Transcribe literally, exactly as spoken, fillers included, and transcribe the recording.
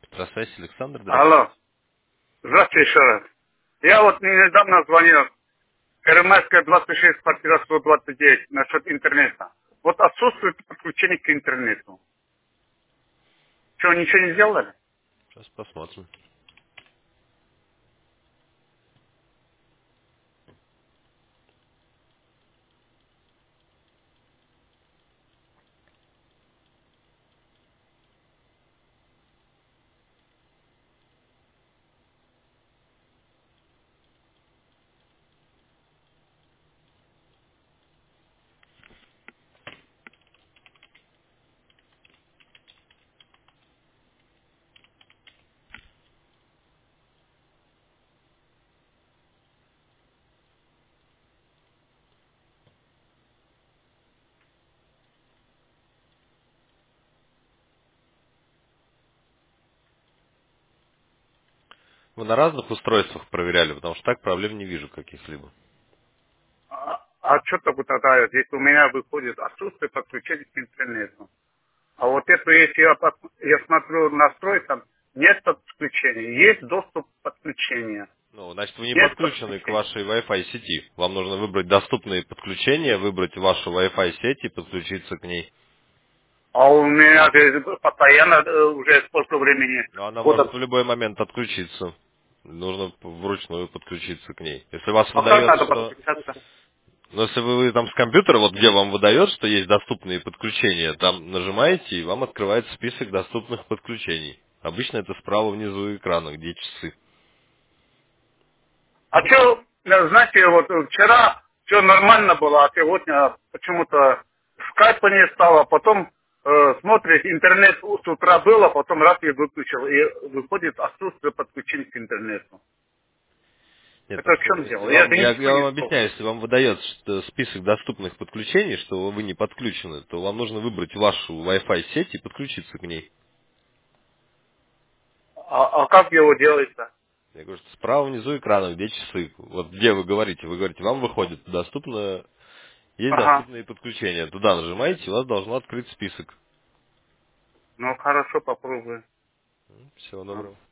Здравствуйте, Александр, здравствуйте. Алло, здравствуйте еще раз. Я вот недавно звонил, Первомайская двадцать шесть, квартира сто двадцать девять, насчет интернета. Вот отсутствует подключение к интернету. Что, ничего не сделали? Сейчас посмотрим. Вы на разных устройствах проверяли, потому что так проблем не вижу каких-либо. А, а что такое тогда, здесь у меня выходит отсутствие подключения к интернету. А вот это, если я, под- я смотрю настрой, там нет подключения, есть доступ подключения, Ну, значит, вы не нет подключены к подключения. вашей Wi-Fi сети. Вам нужно выбрать доступные подключения, выбрать вашу Wi-Fi сеть и подключиться к ней. А у меня же постоянно э, уже сколько времени, Но она может года. в любой момент отключиться. Нужно вручную подключиться к ней. Если вас А как выдает, надо что... подключаться? Но если вы вы там с компьютера, вот где вам выдает, что есть доступные подключения, там нажимаете, и вам открывается список доступных подключений. Обычно это справа внизу экрана, где часы. А что, знаете, вот вчера все нормально было, а сегодня почему-то скайпа не стало, потом э, смотрит, интернет с утра было, потом раз я выключил, и выходит отсутствие подключения к интернету. Нет, Это в просто чем если дело? Я вам, же я, ничего я не вам сделал. объясняю, если вам выдает что список доступных подключений, что вы не подключены, то вам нужно выбрать вашу Wi-Fi сеть и подключиться к ней. А, а как его делается? Я говорю, что справа внизу экрана, где часы. Вот где вы говорите, вы говорите, вам выходит доступно, есть Ага, доступные подключения. Туда нажимаете, и у вас должно открыть список. ну хорошо, попробую. Всего А. доброго.